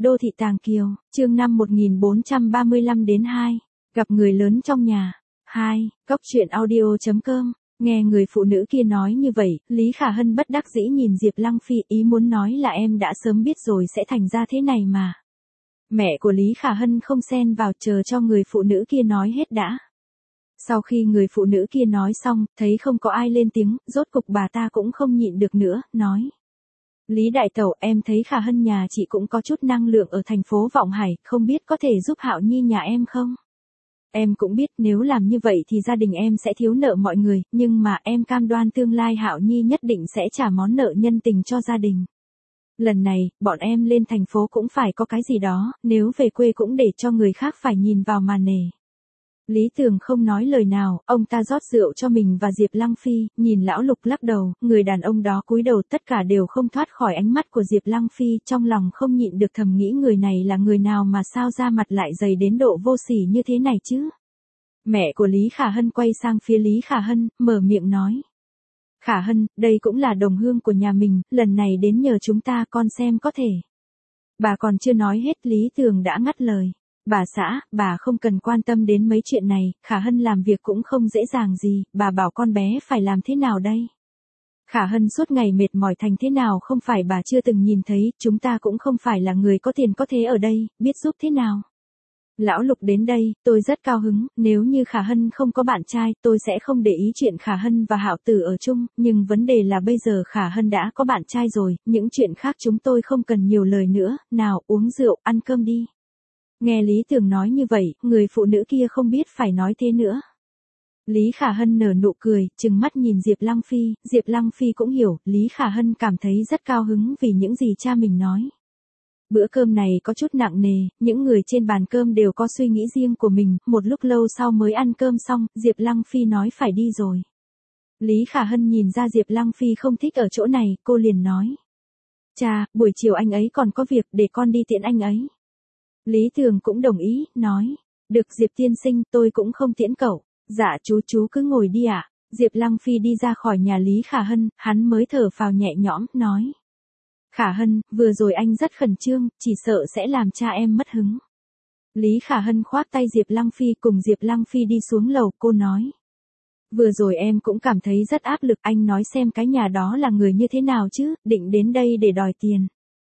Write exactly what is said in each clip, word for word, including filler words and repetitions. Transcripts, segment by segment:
Đô thị Tàng Kiều, chương năm một nghìn bốn trăm ba mươi lăm đến hai. Gặp người lớn trong nhà. hai. Cốc truyện audio chấm com. Nghe người phụ nữ kia nói như vậy, Lý Khả Hân bất đắc dĩ nhìn Diệp Lăng Phi, ý muốn nói là em đã sớm biết rồi sẽ thành ra thế này mà. Mẹ của Lý Khả Hân không xen vào, chờ cho người phụ nữ kia nói hết đã. Sau khi người phụ nữ kia nói xong, thấy không có ai lên tiếng, rốt cục bà ta cũng không nhịn được nữa, nói. Lý đại tẩu, em thấy Khả Hân nhà chị cũng có chút năng lượng ở thành phố Vọng Hải, không biết có thể giúp Hạo Nhi nhà em không? Em cũng biết nếu làm như vậy thì gia đình em sẽ thiếu nợ mọi người, nhưng mà em cam đoan tương lai Hạo Nhi nhất định sẽ trả món nợ nhân tình cho gia đình. Lần này, bọn em lên thành phố cũng phải có cái gì đó, nếu về quê cũng để cho người khác phải nhìn vào mà nể. Lý Tường không nói lời nào, ông ta rót rượu cho mình và Diệp Lăng Phi, nhìn lão Lục lắc đầu, người đàn ông đó cúi đầu, tất cả đều không thoát khỏi ánh mắt của Diệp Lăng Phi, trong lòng không nhịn được thầm nghĩ người này là người nào mà sao da mặt lại dày đến độ vô sỉ như thế này chứ. Mẹ của Lý Khả Hân quay sang phía Lý Khả Hân, mở miệng nói. Khả Hân, đây cũng là đồng hương của nhà mình, lần này đến nhờ chúng ta, con xem có thể. Bà còn chưa nói hết, Lý Tường đã ngắt lời. Bà xã, bà không cần quan tâm đến mấy chuyện này, Khả Hân làm việc cũng không dễ dàng gì, bà bảo con bé phải làm thế nào đây? Khả Hân suốt ngày mệt mỏi thành thế nào không phải bà chưa từng nhìn thấy, chúng ta cũng không phải là người có tiền có thế ở đây, biết giúp thế nào? Lão Lục đến đây, tôi rất cao hứng, nếu như Khả Hân không có bạn trai, tôi sẽ không để ý chuyện Khả Hân và Hạo Tử ở chung, nhưng vấn đề là bây giờ Khả Hân đã có bạn trai rồi, những chuyện khác chúng tôi không cần nhiều lời nữa, nào uống rượu, ăn cơm đi. Nghe Lý Tường nói như vậy, người phụ nữ kia không biết phải nói thế nữa. Lý Khả Hân nở nụ cười, trừng mắt nhìn Diệp Lăng Phi, Diệp Lăng Phi cũng hiểu, Lý Khả Hân cảm thấy rất cao hứng vì những gì cha mình nói. Bữa cơm này có chút nặng nề, những người trên bàn cơm đều có suy nghĩ riêng của mình, một lúc lâu sau mới ăn cơm xong, Diệp Lăng Phi nói phải đi rồi. Lý Khả Hân nhìn ra Diệp Lăng Phi không thích ở chỗ này, cô liền nói. Cha, buổi chiều anh ấy còn có việc, để con đi tiễn anh ấy. Lý Tường cũng đồng ý, nói. Được Diệp tiên sinh, tôi cũng không tiễn cậu. Dạ chú chú cứ ngồi đi ạ. À? Diệp Lăng Phi đi ra khỏi nhà Lý Khả Hân, hắn mới thở phào nhẹ nhõm, nói. Khả Hân, vừa rồi anh rất khẩn trương, chỉ sợ sẽ làm cha em mất hứng. Lý Khả Hân khoác tay Diệp Lăng Phi, cùng Diệp Lăng Phi đi xuống lầu, cô nói. Vừa rồi em cũng cảm thấy rất áp lực, anh nói xem cái nhà đó là người như thế nào chứ, định đến đây để đòi tiền.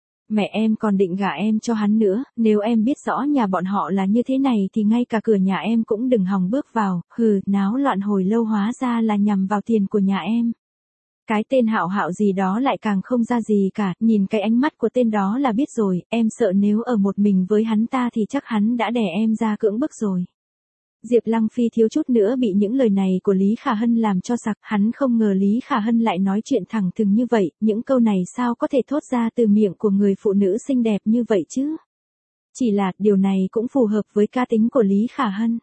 Mẹ em còn định gả em cho hắn nữa, nếu em biết rõ nhà bọn họ là như thế này thì ngay cả cửa nhà em cũng đừng hòng bước vào, hừ, náo loạn hồi lâu hóa ra là nhằm vào tiền của nhà em. Cái tên Hạo Hạo gì đó lại càng không ra gì cả, nhìn cái ánh mắt của tên đó là biết rồi, em sợ nếu ở một mình với hắn ta thì chắc hắn đã đè em ra cưỡng bức rồi. Diệp Lăng Phi thiếu chút nữa bị những lời này của Lý Khả Hân làm cho sặc, hắn không ngờ Lý Khả Hân lại nói chuyện thẳng thừng như vậy, những câu này sao có thể thốt ra từ miệng của người phụ nữ xinh đẹp như vậy chứ? Chỉ là, điều này cũng phù hợp với cá tính của Lý Khả Hân.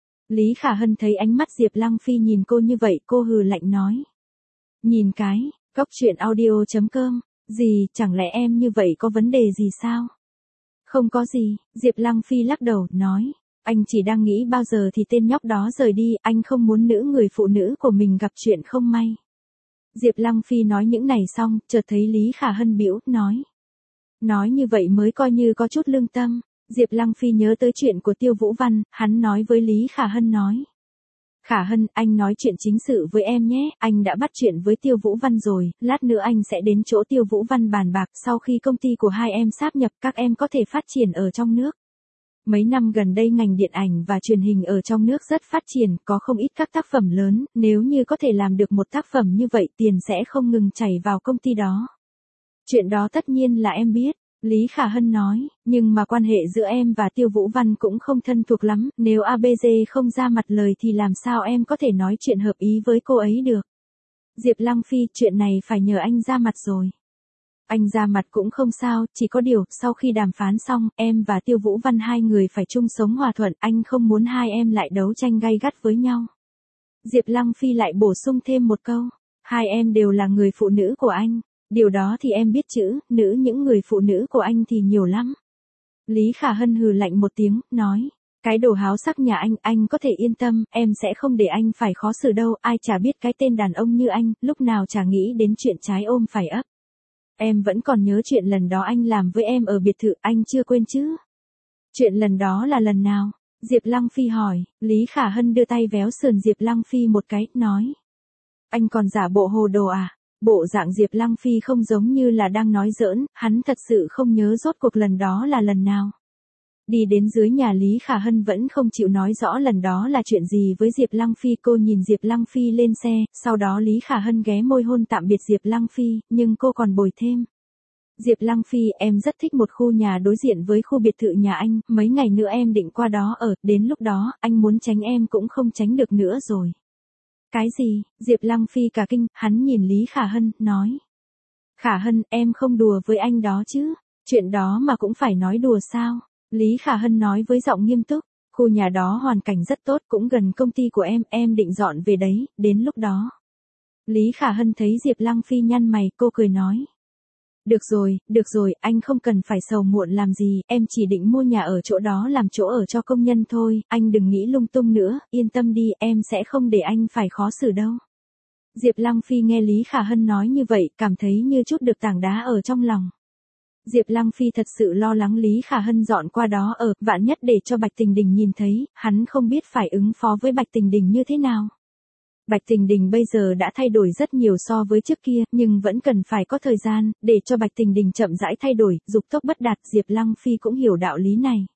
Lý Khả Hân thấy ánh mắt Diệp Lăng Phi nhìn cô như vậy, cô hừ lạnh nói. Nhìn cái, cốc truyện audio chấm com, gì, chẳng lẽ em như vậy có vấn đề gì sao? Không có gì, Diệp Lăng Phi lắc đầu, nói. Anh chỉ đang nghĩ bao giờ thì tên nhóc đó rời đi, anh không muốn nữ người phụ nữ của mình gặp chuyện không may. Diệp Lăng Phi nói những này xong, chợt thấy Lý Khả Hân bĩu, nói. Nói như vậy mới coi như có chút lương tâm. Diệp Lăng Phi nhớ tới chuyện của Tiêu Vũ Văn, hắn nói với Lý Khả Hân nói. Khả Hân, anh nói chuyện chính sự với em nhé, anh đã bắt chuyện với Tiêu Vũ Văn rồi, lát nữa anh sẽ đến chỗ Tiêu Vũ Văn bàn bạc, sau khi công ty của hai em sáp nhập các em có thể phát triển ở trong nước. Mấy năm gần đây ngành điện ảnh và truyền hình ở trong nước rất phát triển, có không ít các tác phẩm lớn, nếu như có thể làm được một tác phẩm như vậy tiền sẽ không ngừng chảy vào công ty đó. Chuyện đó tất nhiên là em biết, Lý Khả Hân nói, nhưng mà quan hệ giữa em và Tiêu Vũ Văn cũng không thân thuộc lắm, nếu a bê giê không ra mặt lời thì làm sao em có thể nói chuyện hợp ý với cô ấy được. Diệp Lăng Phi, chuyện này phải nhờ anh ra mặt rồi. Anh ra mặt cũng không sao, chỉ có điều, sau khi đàm phán xong, em và Tiêu Vũ Văn hai người phải chung sống hòa thuận, anh không muốn hai em lại đấu tranh gay gắt với nhau. Diệp Lăng Phi lại bổ sung thêm một câu, hai em đều là người phụ nữ của anh, điều đó thì em biết chữ, nữ những người phụ nữ của anh thì nhiều lắm. Lý Khả Hân hừ lạnh một tiếng, nói, cái đồ háo sắc nhà anh, anh có thể yên tâm, em sẽ không để anh phải khó xử đâu, ai chả biết cái tên đàn ông như anh, lúc nào chả nghĩ đến chuyện trái ôm phải ấp. Em vẫn còn nhớ chuyện lần đó anh làm với em ở biệt thự, anh chưa quên chứ? Chuyện lần đó là lần nào? Diệp Lăng Phi hỏi. Lý Khả Hân đưa tay véo sườn Diệp Lăng Phi một cái, nói. Anh còn giả bộ hồ đồ à? Bộ dạng Diệp Lăng Phi không giống như là đang nói giỡn, hắn thật sự không nhớ rốt cuộc lần đó là lần nào. Đi đến dưới nhà Lý Khả Hân vẫn không chịu nói rõ lần đó là chuyện gì với Diệp Lăng Phi. Cô nhìn Diệp Lăng Phi lên xe, sau đó Lý Khả Hân ghé môi hôn tạm biệt Diệp Lăng Phi, nhưng cô còn bồi thêm. Diệp Lăng Phi, em rất thích một khu nhà đối diện với khu biệt thự nhà anh, mấy ngày nữa em định qua đó ở, đến lúc đó, anh muốn tránh em cũng không tránh được nữa rồi. Cái gì? Diệp Lăng Phi cả kinh, hắn nhìn Lý Khả Hân, nói. Khả Hân, em không đùa với anh đó chứ, chuyện đó mà cũng phải nói đùa sao? Lý Khả Hân nói với giọng nghiêm túc, khu nhà đó hoàn cảnh rất tốt, cũng gần công ty của em, em định dọn về đấy, đến lúc đó. Lý Khả Hân thấy Diệp Lăng Phi nhăn mày, cô cười nói. Được rồi, được rồi, anh không cần phải sầu muộn làm gì, em chỉ định mua nhà ở chỗ đó làm chỗ ở cho công nhân thôi, anh đừng nghĩ lung tung nữa, yên tâm đi, em sẽ không để anh phải khó xử đâu. Diệp Lăng Phi nghe Lý Khả Hân nói như vậy, cảm thấy như chút được tảng đá ở trong lòng. Diệp Lăng Phi thật sự lo lắng Lý Khả Hân dọn qua đó ở, vạn nhất để cho Bạch Tình Đình nhìn thấy, hắn không biết phải ứng phó với Bạch Tình Đình như thế nào. Bạch Tình Đình bây giờ đã thay đổi rất nhiều so với trước kia, nhưng vẫn cần phải có thời gian, để cho Bạch Tình Đình chậm rãi thay đổi, dục tốc bất đạt, Diệp Lăng Phi cũng hiểu đạo lý này.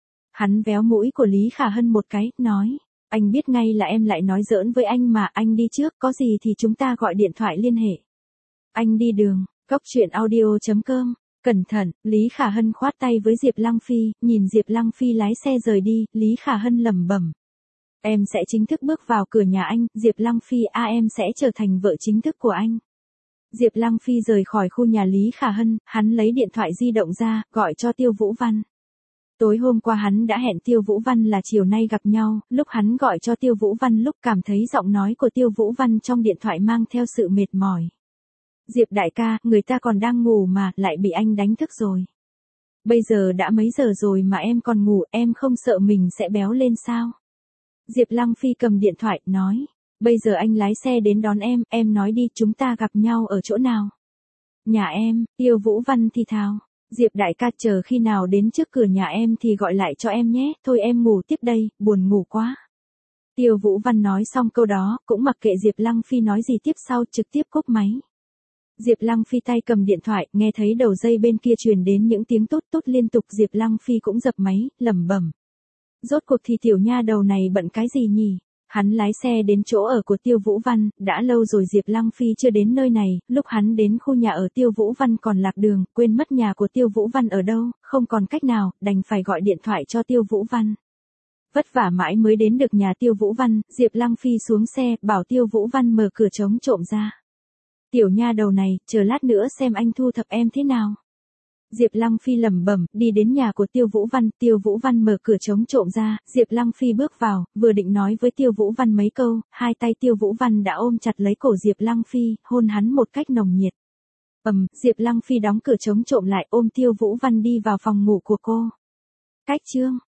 Hắn véo mũi của Lý Khả Hân một cái, nói, anh biết ngay là em lại nói giỡn với anh mà, anh đi trước, có gì thì chúng ta gọi điện thoại liên hệ. Anh đi đường, cốc truyện audio chấm com. Cẩn thận, Lý Khả Hân khoát tay với Diệp Lăng Phi, nhìn Diệp Lăng Phi lái xe rời đi, Lý Khả Hân lẩm bẩm. Em sẽ chính thức bước vào cửa nhà anh, Diệp Lăng Phi a em sẽ trở thành vợ chính thức của anh. Diệp Lăng Phi rời khỏi khu nhà Lý Khả Hân, hắn lấy điện thoại di động ra, gọi cho Tiêu Vũ Văn. Tối hôm qua hắn đã hẹn Tiêu Vũ Văn là chiều nay gặp nhau, lúc hắn gọi cho Tiêu Vũ Văn lúc cảm thấy giọng nói của Tiêu Vũ Văn trong điện thoại mang theo sự mệt mỏi. Diệp đại ca, người ta còn đang ngủ mà, lại bị anh đánh thức rồi. Bây giờ đã mấy giờ rồi mà em còn ngủ, em không sợ mình sẽ béo lên sao? Diệp Lăng Phi cầm điện thoại, nói. Bây giờ anh lái xe đến đón em, em nói đi, chúng ta gặp nhau ở chỗ nào? Nhà em, Tiêu Vũ Văn thì thào. Diệp đại ca, chờ khi nào đến trước cửa nhà em thì gọi lại cho em nhé, thôi em ngủ tiếp đây, buồn ngủ quá. Tiêu Vũ Văn nói xong câu đó, cũng mặc kệ Diệp Lăng Phi nói gì tiếp sau, trực tiếp cúp máy. Diệp Lăng Phi tay cầm điện thoại, nghe thấy đầu dây bên kia truyền đến những tiếng tốt tốt liên tục, Diệp Lăng Phi cũng dập máy, lẩm bẩm. Rốt cuộc thì tiểu nha đầu này bận cái gì nhỉ? Hắn lái xe đến chỗ ở của Tiêu Vũ Văn, đã lâu rồi Diệp Lăng Phi chưa đến nơi này, lúc hắn đến khu nhà ở Tiêu Vũ Văn còn lạc đường, quên mất nhà của Tiêu Vũ Văn ở đâu, không còn cách nào, đành phải gọi điện thoại cho Tiêu Vũ Văn. Vất vả mãi mới đến được nhà Tiêu Vũ Văn, Diệp Lăng Phi xuống xe, bảo Tiêu Vũ Văn mở cửa chống trộm ra. Tiểu nha đầu này, chờ lát nữa xem anh thu thập em thế nào. Diệp Lăng Phi lẩm bẩm, đi đến nhà của Tiêu Vũ Văn, Tiêu Vũ Văn mở cửa chống trộm ra, Diệp Lăng Phi bước vào, vừa định nói với Tiêu Vũ Văn mấy câu, hai tay Tiêu Vũ Văn đã ôm chặt lấy cổ Diệp Lăng Phi, hôn hắn một cách nồng nhiệt. Ầm, Diệp Lăng Phi đóng cửa chống trộm lại, ôm Tiêu Vũ Văn đi vào phòng ngủ của cô. Cách chương